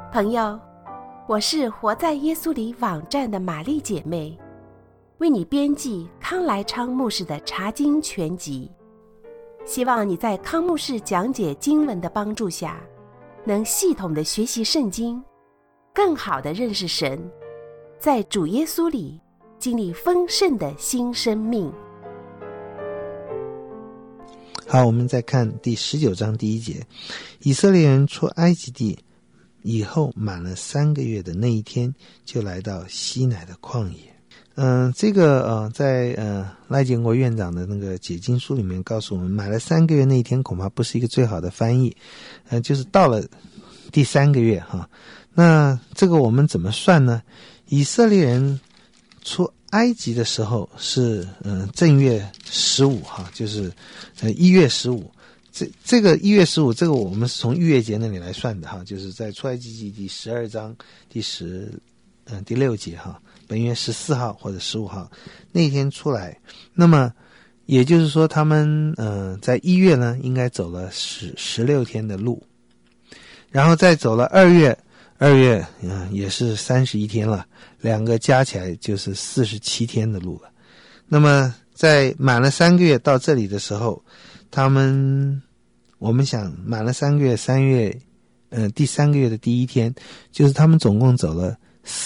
朋友，我是活在耶稣里网站的玛丽姐妹，为你编辑康来昌牧师的查经全集，希望你在康牧师讲解经文的帮助下，能系统的学习圣经，更好的认识神，在主耶稣里经历丰盛的新生命。 好，我们再看第19章第1节，以色列人出埃及地以后满了3个月的那一天，就来到西乃的旷野。在赖建国院长的那个解经书里面告诉我们，满了3个月那一天恐怕不是一个最好的翻译，就是到了第3个月哈。那这个我们怎么算呢？以色列人出埃及的时候是正月15哈，就是1月15。这个1月15，这个我们是从逾越节那里来算的哈，就是在出埃及记第12章第6节哈，本月14号或者15号那天出来。那么也就是说他们在1月呢应该走了16天的路，然后再走了2月也是31天了，两个加起来就是47天的路了。那么在满了3个月到这里的时候，我们想满了3个月，3月第3个月的第1天，就是他们总共走了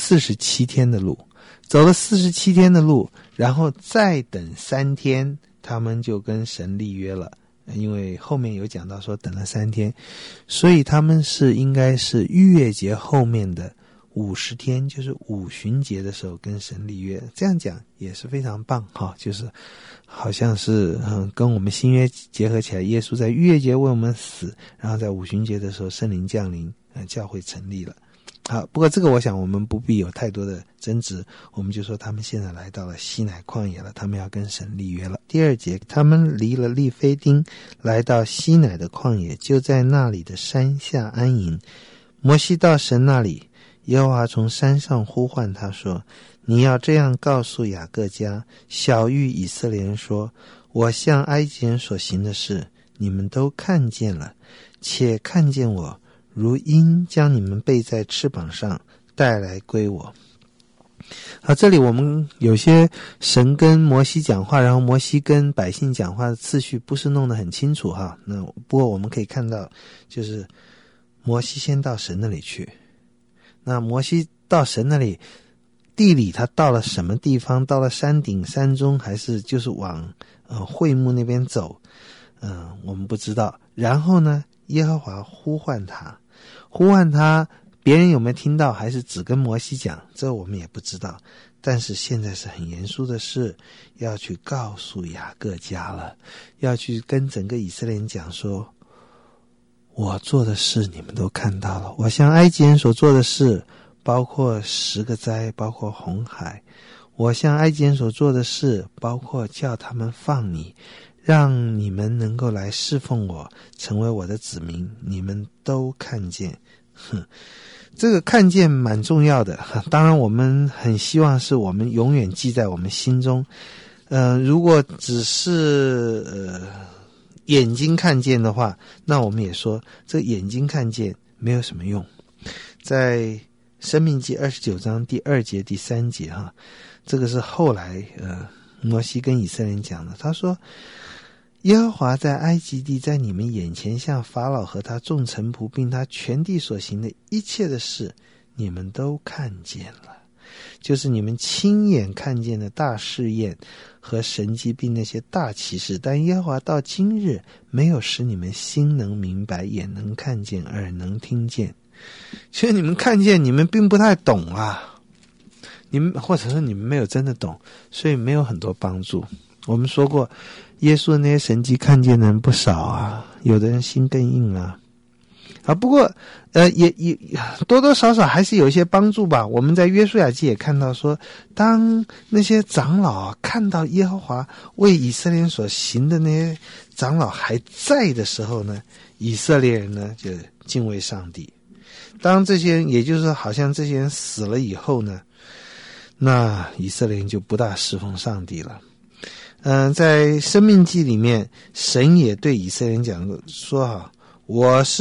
47天的路，走了47天的路，然后再等3天，他们就跟神立约了。因为后面有讲到说等了3天，所以他们应该是逾越节后面的50天，就是五旬节的时候跟神立约。这样讲也是非常棒哈，就是好像是跟我们新约结合起来，耶稣在逾越节为我们死，然后在五旬节的时候圣灵降临，教会成立了。好，不过这个我想我们不必有太多的争执，我们就说他们现在来到了西乃旷野了，他们要跟神立约了。第2节，他们离了利非丁，来到西乃的旷野，就在那里的山下安营。摩西到神那里，耶和华从山上呼唤他说，你要这样告诉雅各家小谕以色列人说，我向埃及人所行的事你们都看见了，且看见我如鹰将你们背在翅膀上带来归我。好，这里我们有些神跟摩西讲话，然后摩西跟百姓讲话的次序不是弄得很清楚哈。那不过我们可以看到，就是摩西先到神那里去，那摩西到神那里，地理他到了什么地方？到了山顶、山中，还是就是往会幕那边走？我们不知道。然后呢，耶和华呼唤他，别人有没有听到，还是只跟摩西讲，这我们也不知道。但是现在是很严肃的事，要去告诉雅各家了，要去跟整个以色列人讲说，我做的事你们都看到了，我向埃及人所做的事，包括10个灾，包括红海，我向埃及人所做的事，包括叫他们放你，让你们能够来侍奉我，成为我的子民，你们都看见。这个看见蛮重要的，当然我们很希望是我们永远记在我们心中。如果只是眼睛看见的话，那我们也说这眼睛看见没有什么用。在申命记29章第2节第3节哈，这个是后来摩西跟以色列人讲的，他说，耶和华在埃及地在你们眼前向法老和他众臣仆并他全地所行的一切的事，你们都看见了，就是你们亲眼看见的大试验和神迹并那些大奇事，但耶和华到今日没有使你们心能明白，眼能看见，耳能听见。其实你们看见，你们并不太懂啊，你们或者是你们没有真的懂，所以没有很多帮助。我们说过，耶稣的那些神迹看见的人不少啊，有的人心更硬啊。不过也多多少少还是有一些帮助吧。我们在约书亚记也看到说，当那些长老看到耶和华为以色列人所行的那些长老还在的时候呢，以色列人呢就敬畏上帝。当这些人，也就是好像这些人死了以后呢，那以色列人就不大侍奉上帝了。在申命记里面，神也对以色列人讲说我是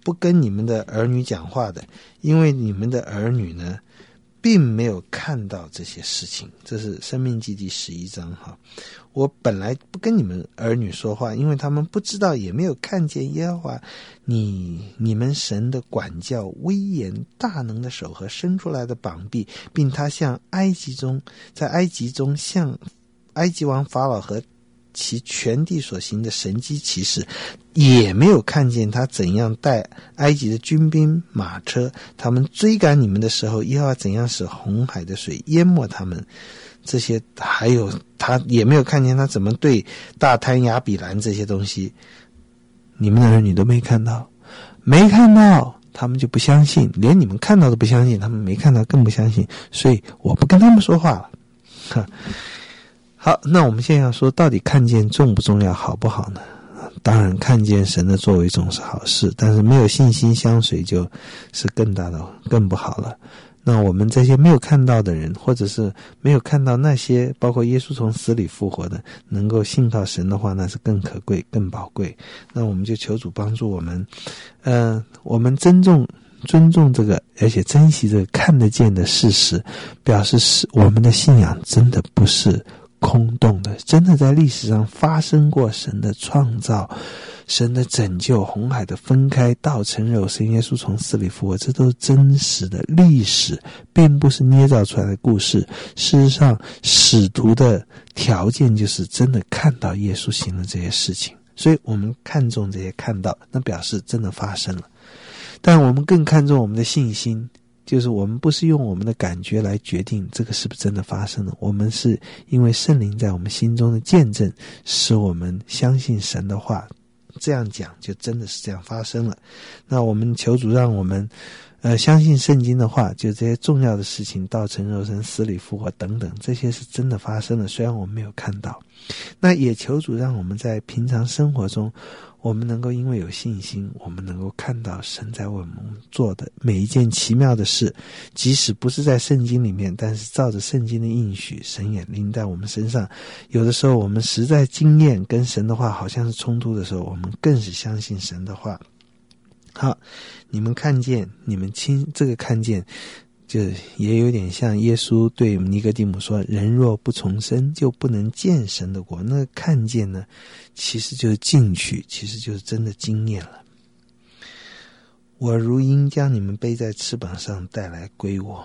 不跟你们的儿女讲话的，因为你们的儿女呢并没有看到这些事情。这是申命记第11章哈。我本来不跟你们儿女说话，因为他们不知道也没有看见耶和华你们神的管教威严大能的手和伸出来的膀臂，并他在埃及中向埃及王法老和其全地所行的神迹奇事，也没有看见他怎样带埃及的军兵马车，他们追赶你们的时候，耶和华怎样使红海的水淹没他们，这些还有他也没有看见他怎么对大滩亚比兰这些东西，你们的儿女都没看到，他们就不相信，连你们看到都不相信，他们没看到更不相信，所以我不跟他们说话了。好，那我们现在要说，到底看见重不重要，好不好呢？当然看见神的作为总是好事，但是没有信心相随就是更不好了。那我们这些没有看到的人，或者是没有看到那些包括耶稣从死里复活的，能够信靠神的话，那是更可贵更宝贵。那我们就求主帮助我们，我们尊重这个，而且珍惜这个看得见的事实，表示是我们的信仰真的不是空洞的，真的在历史上发生过神的创造，神的拯救，红海的分开，道成肉身，耶稣从死里复活，这都是真实的历史，并不是捏造出来的故事。事实上，使徒的条件就是真的看到耶稣行了这些事情，所以我们看重这些看到，那表示真的发生了。但我们更看重我们的信心，就是我们不是用我们的感觉来决定这个是不是真的发生了，我们是因为圣灵在我们心中的见证，使我们相信神的话，这样讲就真的是这样发生了。那我们求主让我们相信圣经的话，就这些重要的事情，道成肉身，死里复活等等，这些是真的发生了，虽然我们没有看到。那也求主让我们在平常生活中，我们能够因为有信心，我们能够看到神在为我们做的每一件奇妙的事，即使不是在圣经里面，但是照着圣经的应许，神也临在我们身上。有的时候我们实在经验跟神的话好像是冲突的时候，我们更是相信神的话。好，你们看见，你们这个看见就也有点像耶稣对尼哥底母说，人若不重生就不能见神的国。那个看见呢，其实就是进去，其实就是真的经验了。我如鹰将你们背在翅膀上带来归我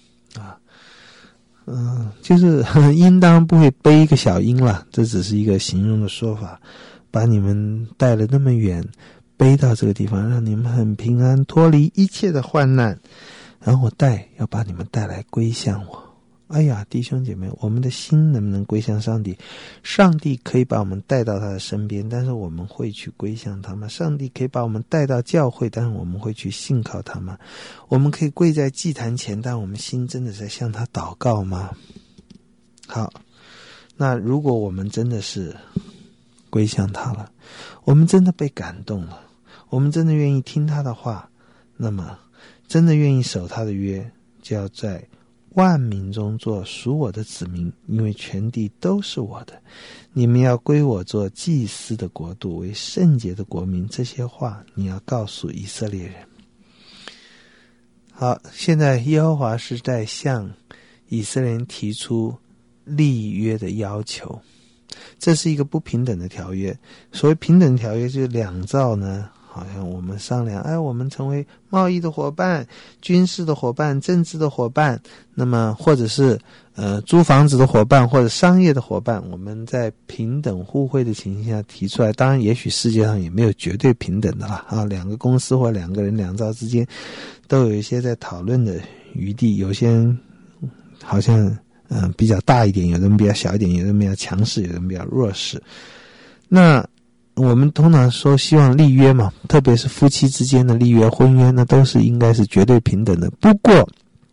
就是鹰当然不会背一个小鹰了，这只是一个形容的说法，把你们带了那么远，背到这个地方，让你们很平安，脱离一切的患难，然后要把你们带来归向我。哎呀，弟兄姐妹，我们的心能不能归向上帝？上帝可以把我们带到他的身边，但是我们会去归向他吗？上帝可以把我们带到教会，但是我们会去信靠他吗？我们可以跪在祭坛前，但我们心真的在向他祷告吗？好，那如果我们真的是归向他了，我们真的被感动了，我们真的愿意听他的话，那么真的愿意守他的约，就要在万民中做属我的子民，因为全地都是我的，你们要归我做祭司的国度，为圣洁的国民。这些话你要告诉以色列人。好，现在耶和华是在向以色列人提出立约的要求，这是一个不平等的条约。所谓平等条约，就是两造呢，好像我们商量，我们成为贸易的伙伴、军事的伙伴、政治的伙伴，那么或者是租房子的伙伴或者商业的伙伴，我们在平等互惠的情形下提出来。当然也许世界上也没有绝对平等的了两个公司或两个人两造之间都有一些在讨论的余地，有些人好像比较大一点，有人比较小一点，有人比较强势，有人比较弱势。那我们通常说希望立约嘛，特别是夫妻之间的立约、婚约，那都是应该是绝对平等的。不过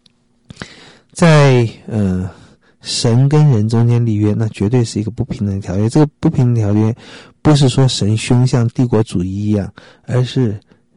在神跟人中间立约，那绝对是一个不平等的条约。这个不平等条约不是说神凶像帝国主义一样，而是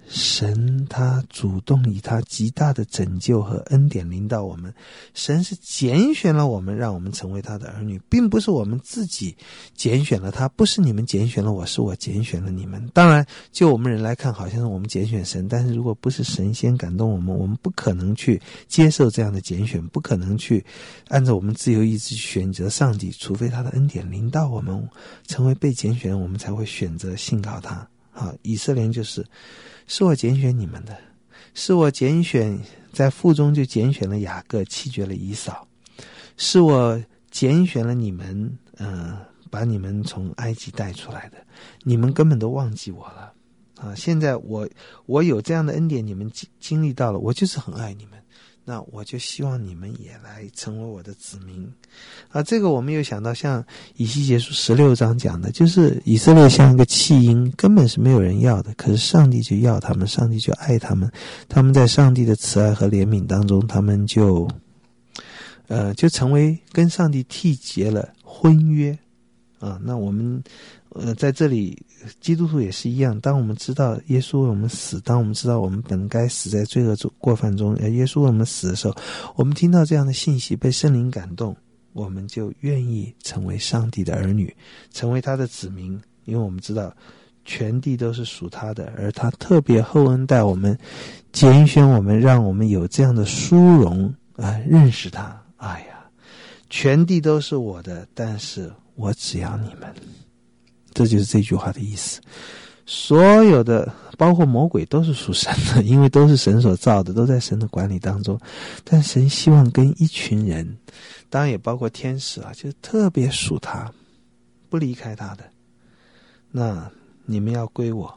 神他主动以他极大的拯救和恩典临到我们，神是拣选了我们，让我们成为他的儿女，并不是我们自己拣选了他，不是你们拣选了我，是我拣选了你们。当然就我们人来看好像是我们拣选神，但是如果不是神先感动我们，我们不可能去接受这样的拣选，不可能去按照我们自由意志去选择上帝，除非他的恩典临到我们，成为被拣选，我们才会选择信靠他。好，以色列人是我拣选你们的，是我拣选，在腹中就拣选了雅各，弃绝了以扫，是我拣选了你们，把你们从埃及带出来的，你们根本都忘记我了啊！现在我有这样的恩典，你们经历到了，我就是很爱你们，那我就希望你们也来成为我的子民啊！这个我们又想到像以西结书16章讲的，就是以色列像一个弃婴，根本是没有人要的，可是上帝就要他们，上帝就爱他们，他们在上帝的慈爱和怜悯当中，他们就成为跟上帝缔结了婚约啊！那我们在这里基督徒也是一样，当我们知道耶稣为我们死，当我们知道我们本该死在罪恶过犯中，耶稣为我们死的时候，我们听到这样的信息，被圣灵感动，我们就愿意成为上帝的儿女，成为他的子民，因为我们知道全地都是属他的，而他特别厚恩待我们，拣选我们，让我们有这样的殊荣认识他。哎呀，全地都是我的，但是我只要你们。这就是这句话的意思。所有的包括魔鬼都是属神的，因为都是神所造的，都在神的管理当中，但神希望跟一群人，当然也包括天使就特别属他，不离开他的。那你们要归我，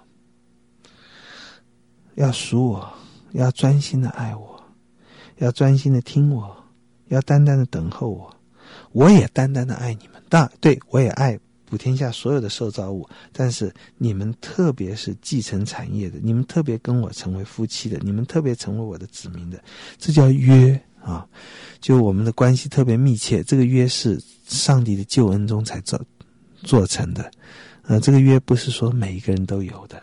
要属我，要专心的爱我，要专心的听我，要单单的等候我，我也单单的爱你们。对，我也爱普天下所有的受造物，但是你们特别是继承产业的，你们特别跟我成为夫妻的，你们特别成为我的子民的，这叫约啊！就我们的关系特别密切，这个约是上帝的救恩中才做成的，这个约不是说每一个人都有的。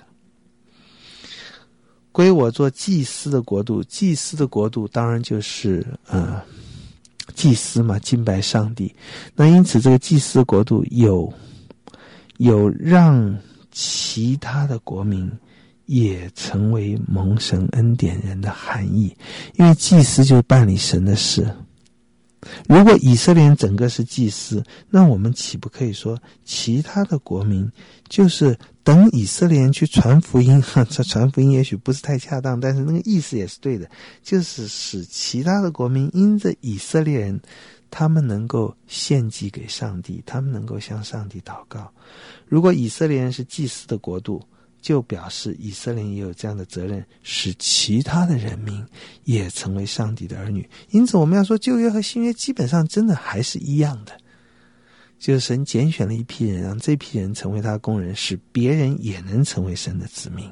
归我做祭司的国度，祭司的国度当然就是祭司嘛，敬拜上帝。那因此这个祭司的国度有让其他的国民也成为蒙神恩典人的含义，因为祭司就是办理神的事。如果以色列人整个是祭司，那我们岂不可以说其他的国民就是等以色列人去传福音？这传福音也许不是太恰当，但是那个意思也是对的，就是使其他的国民因着以色列人，他们能够献祭给上帝，他们能够向上帝祷告。如果以色列人是祭司的国度，就表示以色列人也有这样的责任，使其他的人民也成为上帝的儿女。因此我们要说旧约和新约基本上真的还是一样的，就是神拣选了一批人，让这批人成为他的工人，使别人也能成为神的子民。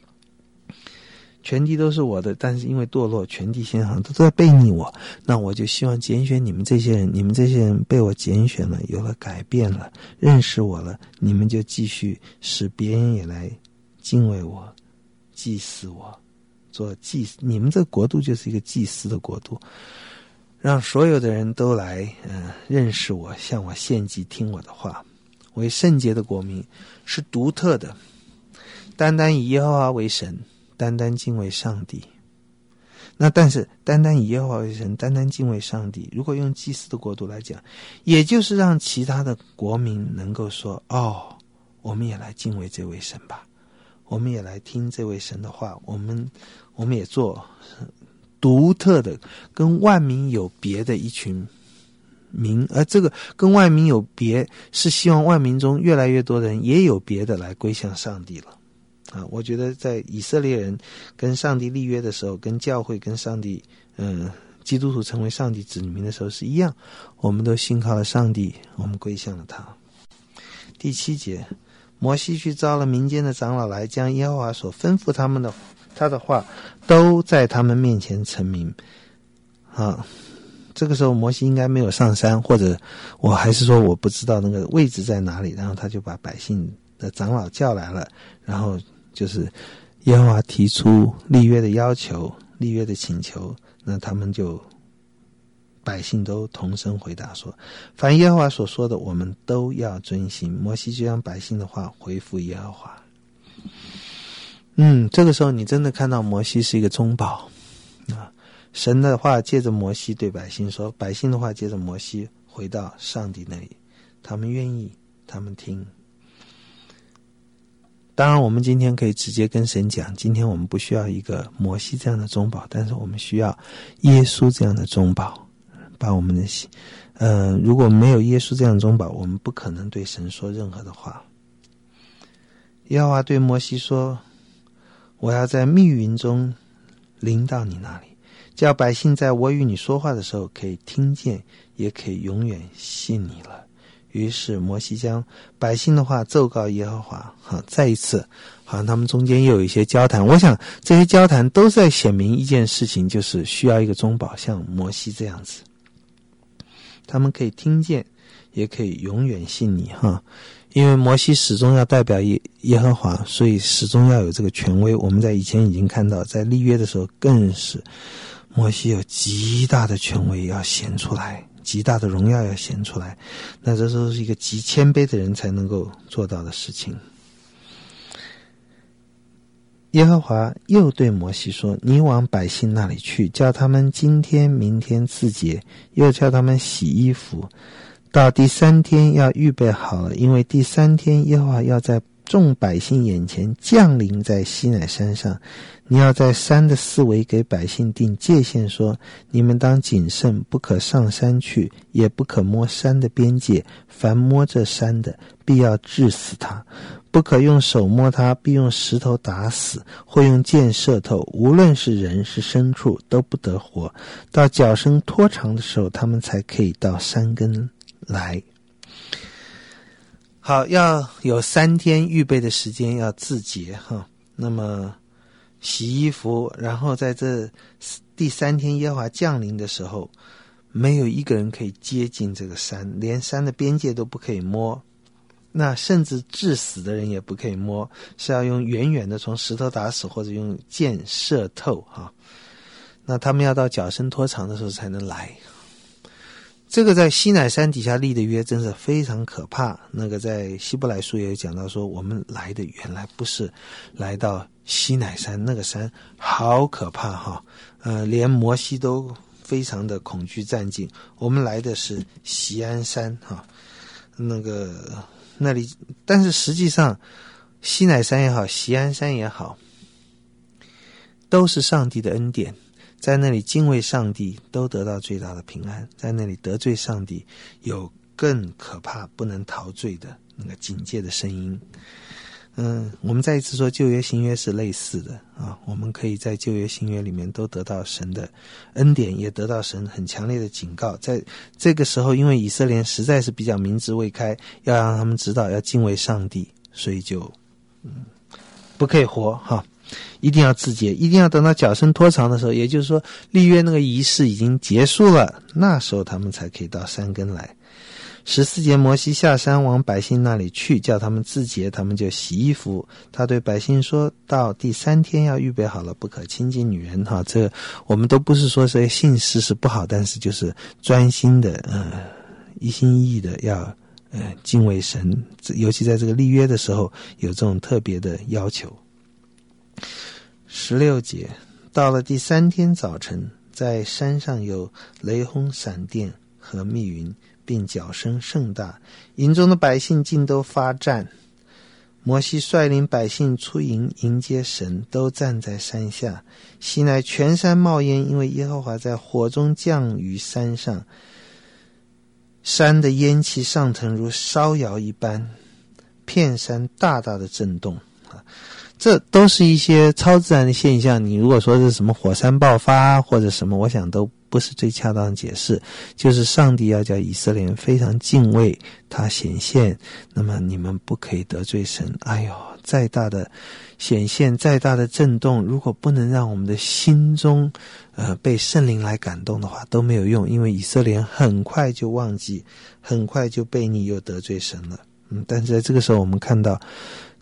全地都是我的，但是因为堕落，全地先行都在背逆我，那我就希望拣选你们这些人，你们这些人被我拣选了，有了改变了，认识我了，你们就继续使别人也来敬畏我，祭祀我，做祭司。你们这个国度就是一个祭司的国度，让所有的人都来认识我，向我献祭，听我的话，为圣洁的国民，是独特的，单单以耶和华为神，单单敬畏上帝。那但是单单以耶和华为神，单单敬畏上帝，如果用祭司的国度来讲，也就是让其他的国民能够说，我们也来敬畏这位神吧，我们也来听这位神的话，我们也做独特的跟万民有别的一群民，而这个跟万民有别是希望万民中越来越多的人也有别的来归向上帝了我觉得在以色列人跟上帝立约的时候，跟教会跟上帝基督徒成为上帝子民的时候是一样，我们都信靠了上帝，我们归向了他。第7节，摩西去召了民间的长老来，将耶和华所吩咐他的话都在他们面前陈明这个时候摩西应该没有上山，或者我还是说我不知道那个位置在哪里，然后他就把百姓的长老叫来了，然后就是耶和华提出立约的要求，立约的请求，那他们就百姓都同声回答说，凡耶和华所说的我们都要遵行。摩西就将百姓的话回复耶和华。这个时候你真的看到摩西是一个中保啊，神的话借着摩西对百姓说，百姓的话借着摩西回到上帝那里，他们愿意，他们听。当然我们今天可以直接跟神讲，今天我们不需要一个摩西这样的中保，但是我们需要耶稣这样的中保，把我们的如果没有耶稣这样的中保，我们不可能对神说任何的话。耶和华对摩西说，我要在密云中临到你那里，叫百姓在我与你说话的时候可以听见，也可以永远信你了。于是摩西将百姓的话奏告耶和华。再一次好像他们中间又有一些交谈，我想这些交谈都在显明一件事情，就是需要一个中保，像摩西这样子，他们可以听见，也可以永远信你因为摩西始终要代表耶和华，所以始终要有这个权威。我们在以前已经看到，在立约的时候更是摩西有极大的权威要显出来，极大的荣耀要显出来，那这都是一个极谦卑的人才能够做到的事情。耶和华又对摩西说，你往百姓那里去，叫他们今天明天自洁，又叫他们洗衣服，到第3天要预备好了，因为第3天耶和华要在众百姓眼前降临在西乃山上。你要在山的四围给百姓定界限，说，你们当谨慎，不可上山去，也不可摸山的边界，凡摸这山的必要治死他，不可用手摸他，必用石头打死，或用箭射透，无论是人是牲畜都不得活。到脚绳拖长的时候，他们才可以到山根来。好，要有3天预备的时间，要自洁那么洗衣服，然后在这第3天耶和华降临的时候，没有一个人可以接近这个山，连山的边界都不可以摸，那甚至致死的人也不可以摸，是要用远远的从石头打死，或者用箭射透那他们要到脚绳拖长的时候才能来。这个在西乃山底下立的约真是非常可怕。那个在希伯来书也有讲到说，我们来的原来不是来到西乃山，那个山好可怕连摩西都非常的恐惧战兢。我们来的是锡安山那里，但是实际上西乃山也好，锡安山也好，都是上帝的恩典，在那里敬畏上帝都得到最大的平安，在那里得罪上帝有更可怕不能陶醉的那个警戒的声音。我们再一次说旧约新约是类似的我们可以在旧约新约里面都得到神的恩典，也得到神很强烈的警告。在这个时候，因为以色列人实在是比较明智未开，要让他们知道要敬畏上帝，所以就不可以活一定要自洁，一定要等到脚绳拖长的时候，也就是说立约那个仪式已经结束了，那时候他们才可以到山根来。14节，摩西下山往百姓那里去，叫他们自洁，他们就洗衣服。他对百姓说，到第3天要预备好了，不可亲近女人这我们都不是说这些信事是不好，但是就是专心的一心一意的要敬畏神，尤其在这个立约的时候有这种特别的要求。16节，到了第3天早晨，在山上有雷轰闪电和密云，并角声甚大，营中的百姓尽都发战。摩西率领百姓出营迎接神，都站在山下。西乃全山冒烟，因为耶和华在火中降于山上，山的烟气上腾如烧窑一般，片山大大的震动这都是一些超自然的现象，你如果说是什么火山爆发或者什么，我想都不是最恰当的解释。就是上帝要叫以色列人非常敬畏他显现，那么你们不可以得罪神。再大的显现，再大的震动，如果不能让我们的心中被圣灵来感动的话，都没有用，因为以色列人很快就忘记，很快就悖逆又得罪神了。但是在这个时候我们看到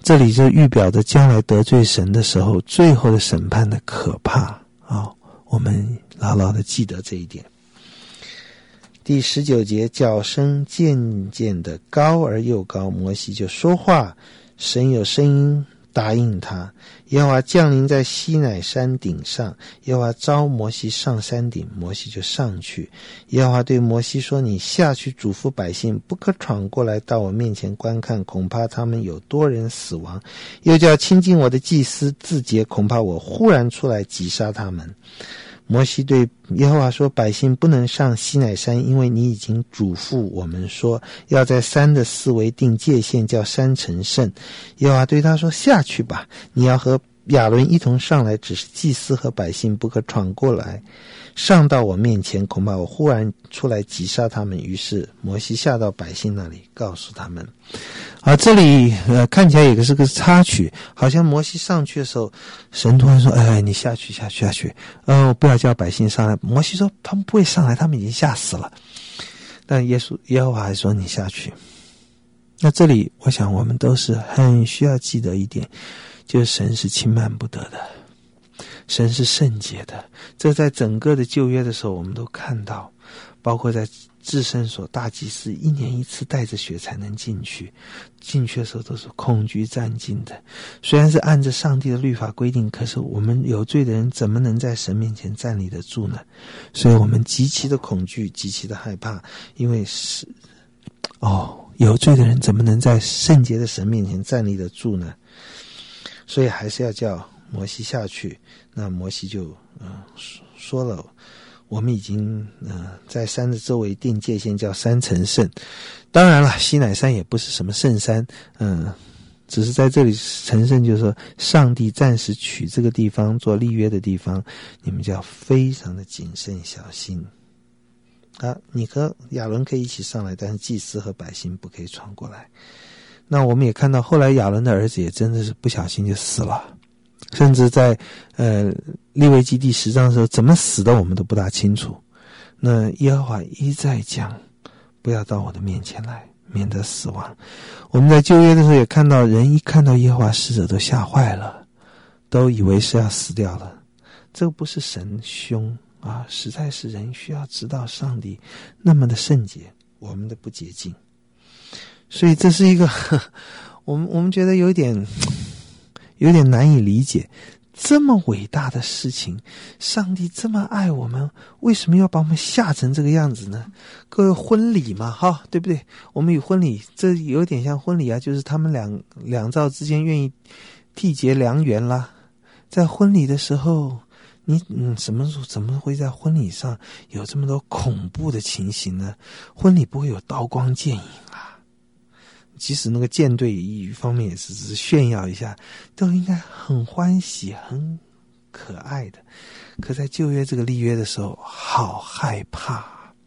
这里就预表着将来得罪神的时候，最后的审判的可怕我们牢牢的记得这一点。第19节，角声渐渐的高而又高，摩西就说话，神有声音答应他。耶和华降临在西乃山顶上，耶和华召摩西上山顶，摩西就上去。耶和华对摩西说，你下去嘱咐百姓，不可闯过来到我面前观看，恐怕他们有多人死亡，又叫亲近我的祭司自洁，恐怕我忽然出来击杀他们。摩西对耶和华说，百姓不能上西乃山，因为你已经嘱咐我们说，要在山的四围定界限，叫山成圣。耶和华对他说，下去吧，你要和亚伦一同上来，只是祭司和百姓不可闯过来上到我面前，恐怕我忽然出来击杀他们。于是摩西下到百姓那里，告诉他们。这里看起来也是个插曲，好像摩西上去的时候，神突然说，你下去，不要叫百姓上来。摩西说他们不会上来，他们已经吓死了。但耶和华还说你下去。那这里我想我们都是很需要记得一点，就是神是轻慢不得的，神是圣洁的。这在整个的旧约的时候我们都看到，包括在至圣所，大祭司1年1次带着血才能进去的时候都是恐惧战兢的。虽然是按着上帝的律法规定，可是我们有罪的人怎么能在神面前站立得住呢？所以我们极其的恐惧，极其的害怕，因为有罪的人怎么能在圣洁的神面前站立得住呢？所以还是要叫摩西下去。那摩西就说了，我们已经在山的周围定界限，叫山成圣。当然了，西乃山也不是什么圣山，只是在这里成圣，就是说上帝暂时取这个地方做立约的地方，你们就要非常的谨慎小心。你和亚伦可以一起上来，但是祭司和百姓不可以闯过来。那我们也看到后来亚伦的儿子也真的是不小心就死了，甚至在利未记第10章的时候怎么死的我们都不大清楚。那耶和华一再讲，不要到我的面前来，免得死亡。我们在旧约的时候也看到，人一看到耶和华使者都吓坏了，都以为是要死掉了。这个不是神凶实在是人需要知道上帝那么的圣洁，我们的不洁净。所以这是一个我们觉得有点难以理解，这么伟大的事情，上帝这么爱我们，为什么要把我们吓成这个样子呢？各位，婚礼嘛对不对？我们与婚礼，这有点像婚礼就是他们两造之间愿意缔结良缘啦。在婚礼的时候，你怎么会在婚礼上有这么多恐怖的情形呢？婚礼不会有刀光剑影即使那个舰队一方面也是只是炫耀一下，都应该很欢喜很可爱的。可在旧约这个立约的时候好害怕，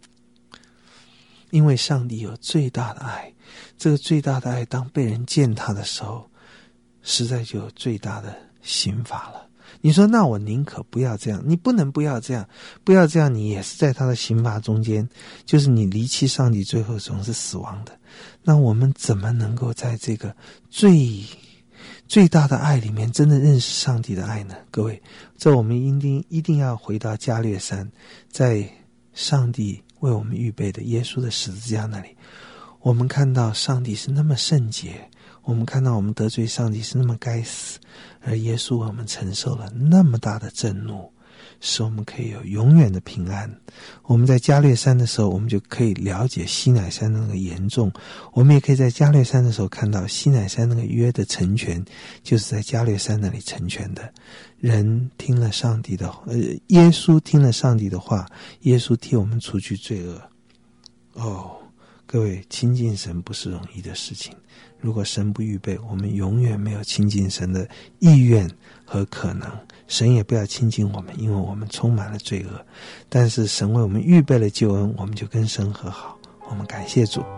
因为上帝有最大的爱，这个最大的爱当被人践踏的时候，实在就有最大的刑罚了。你说那我宁可不要这样，你不能不要这样，你也是在他的刑罚中间，就是你离弃上帝，最后总是死亡的。那我们怎么能够在这个最大的爱里面真的认识上帝的爱呢？各位，这我们一定要回到加略山，在上帝为我们预备的耶稣的十字架那里，我们看到上帝是那么圣洁，我们看到我们得罪上帝是那么该死，而耶稣为我们承受了那么大的震怒，使我们可以有永远的平安。我们在加略山的时候，我们就可以了解西乃山那个严重，我们也可以在加略山的时候看到西乃山那个约的成全，就是在加略山那里成全的。人听了上帝的耶稣听了上帝的话，耶稣替我们除去罪恶。各位，亲近神不是容易的事情，如果神不预备，我们永远没有亲近神的意愿和可能。神也不要亲近我们，因为我们充满了罪恶。但是神为我们预备了救恩，我们就跟神和好。我们感谢主。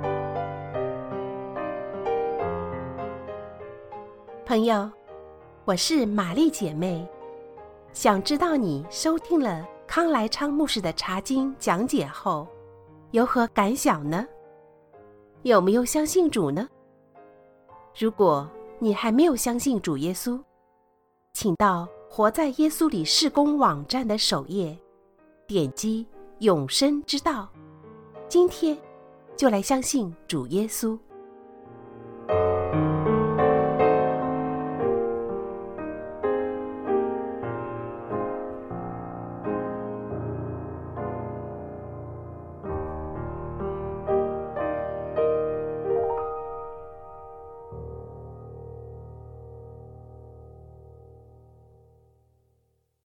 朋友，我是玛丽姐妹，想知道你收听了康来昌牧师的查经讲解后有何感想呢？有没有相信主呢？如果你还没有相信主耶稣，请到活在耶稣里事工网站的首页，点击永生之道，今天就来相信主耶稣。